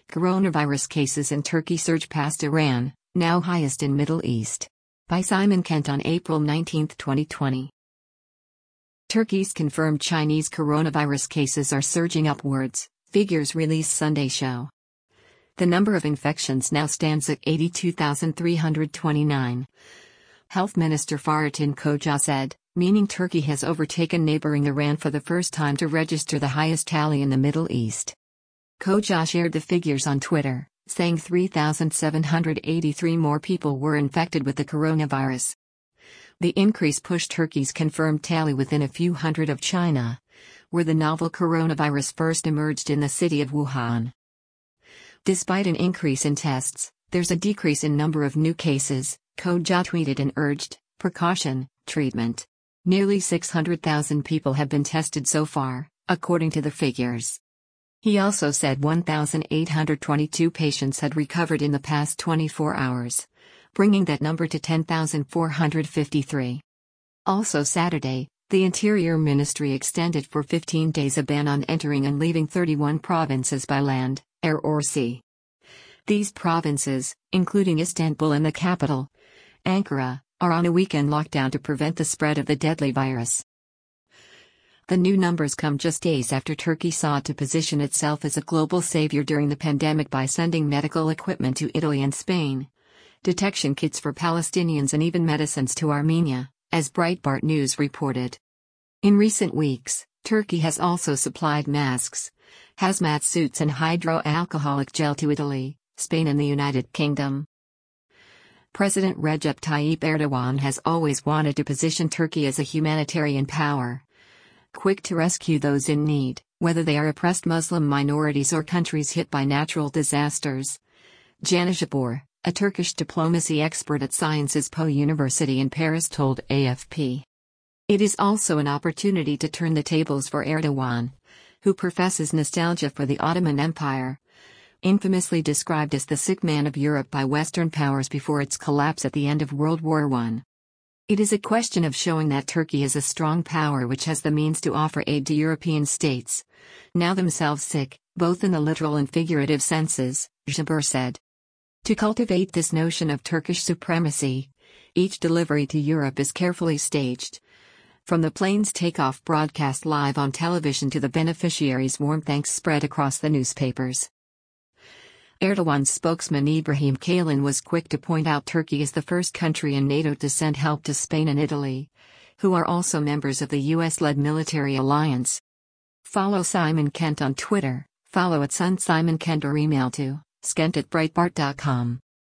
Coronavirus cases in Turkey surge past Iran, now highest in Middle East. By Simon Kent on April 19, 2020. Turkey's confirmed Chinese coronavirus cases are surging upwards, figures released Sunday show. The number of infections now stands at 82,329. Health Minister Fahrettin Koca said, meaning Turkey has overtaken neighboring Iran for the first time to register the highest tally in the Middle East. Koca shared the figures on Twitter, saying 3,783 more people were infected with the coronavirus. The increase pushed Turkey's confirmed tally within a few hundred of China, where the novel coronavirus first emerged in the city of Wuhan. Despite an increase in tests, there's a decrease in number of new cases, Koca tweeted and urged precaution, treatment. Nearly 600,000 people have been tested so far, according to the figures. He also said 1,822 patients had recovered in the past 24 hours, bringing that number to 10,453. Also Saturday, the Interior Ministry extended for 15 days a ban on entering and leaving 31 provinces by land, air or sea. These provinces, including Istanbul and the capital, Ankara, are on a weekend lockdown to prevent the spread of the deadly virus. The new numbers come just days after Turkey sought to position itself as a global savior during the pandemic by sending medical equipment to Italy and Spain, detection kits for Palestinians and even medicines to Armenia, as Breitbart News reported. In recent weeks, Turkey has also supplied masks, hazmat suits and hydroalcoholic gel to Italy, Spain and the United Kingdom. President Recep Tayyip Erdogan has always wanted to position Turkey as a humanitarian power, quick to rescue those in need, whether they are oppressed Muslim minorities or countries hit by natural disasters. Jana Jabor, a Turkish diplomacy expert at Sciences Po University in Paris, told AFP. It is also an opportunity to turn the tables for Erdogan, who professes nostalgia for the Ottoman Empire, infamously described as the sick man of Europe by Western powers before its collapse at the end of World War I. It is a question of showing that Turkey is a strong power which has the means to offer aid to European states, now themselves sick, both in the literal and figurative senses, Jabor said. To cultivate this notion of Turkish supremacy, each delivery to Europe is carefully staged. From the plane's takeoff broadcast live on television to the beneficiaries' warm thanks spread across the newspapers. Erdogan's spokesman Ibrahim Kalin was quick to point out Turkey is the first country in NATO to send help to Spain and Italy, who are also members of the US-led military alliance. Follow Simon Kent on Twitter, follow @SunSimonKent or email to skent@breitbart.com.